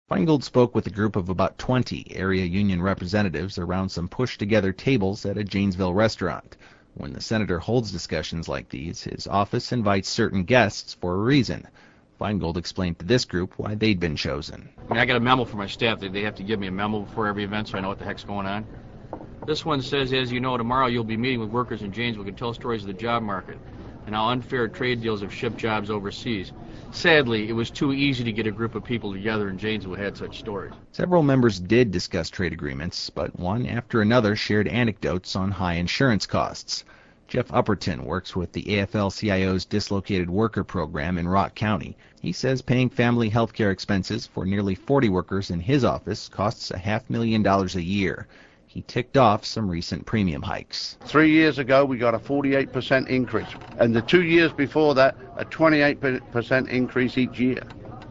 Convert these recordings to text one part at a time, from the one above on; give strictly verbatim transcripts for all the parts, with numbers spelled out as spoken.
Feingold spoke with a group of about twenty area union representatives around some pushed-together tables at a Janesville restaurant. When the senator holds discussions like these, his office invites certain guests for a reason. Feingold explained to this group why they'd been chosen. I mean, I got a memo for my staff. They have to give me a memo before every event so I know what the heck's going on. This one says, as you know, tomorrow you'll be meeting with workers in Janesville who can tell stories of the job market and how unfair trade deals have shipped jobs overseas. Sadly, it was too easy to get a group of people together in Janesville who had such stories. Several members did discuss trade agreements, but one after another shared anecdotes on high insurance costs. Jeff Upperton works with the A F L C I O's Dislocated Worker Program in Rock County. He says paying family health care expenses for nearly forty workers in his office costs a half million dollars a year. He ticked off some recent premium hikes. Three years ago, we got a forty-eight percent increase, and the two years before that, a twenty-eight percent increase each year.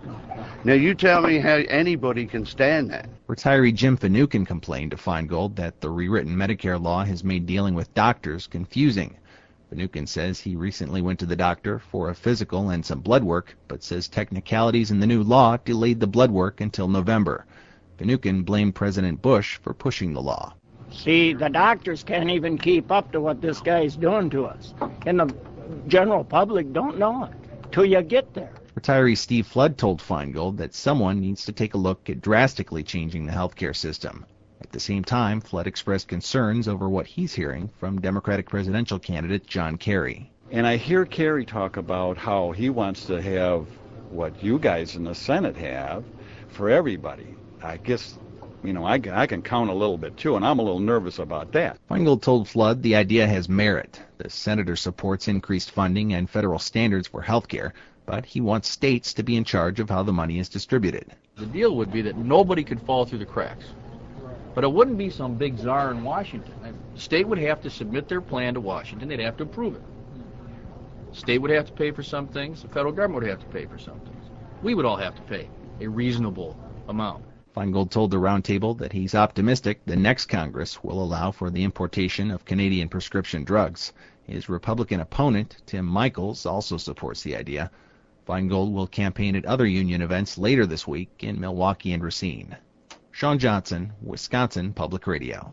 Now, you tell me how anybody can stand that. Retiree Jim Finucane complained to Feingold that the rewritten Medicare law has made dealing with doctors confusing. Finucane says he recently went to the doctor for a physical and some blood work, but says technicalities in the new law delayed the blood work until November. Finucane blamed President Bush for pushing the law. See, the doctors can't even keep up to what this guy's doing to us. And the general public don't know it till you get there. Retiree Steve Flood told Feingold that someone needs to take a look at drastically changing the healthcare system. At the same time, Flood expressed concerns over what he's hearing from Democratic presidential candidate John Kerry. And I hear Kerry talk about how he wants to have what you guys in the Senate have for everybody. I guess, you know, I, I can count a little bit too, and I'm a little nervous about that. Feingold told Flood the idea has merit. The senator supports increased funding and federal standards for health care, but he wants states to be in charge of how the money is distributed. The deal would be that nobody could fall through the cracks. But it wouldn't be some big czar in Washington. The state would have to submit their plan to Washington. They'd have to approve it. The state would have to pay for some things. The federal government would have to pay for some things. We would all have to pay a reasonable amount. Feingold told the roundtable that he's optimistic the next Congress will allow for the importation of Canadian prescription drugs. His Republican opponent, Tim Michels, also supports the idea. Feingold will campaign at other union events later this week in Milwaukee and Racine. Sean Johnson, Wisconsin Public Radio.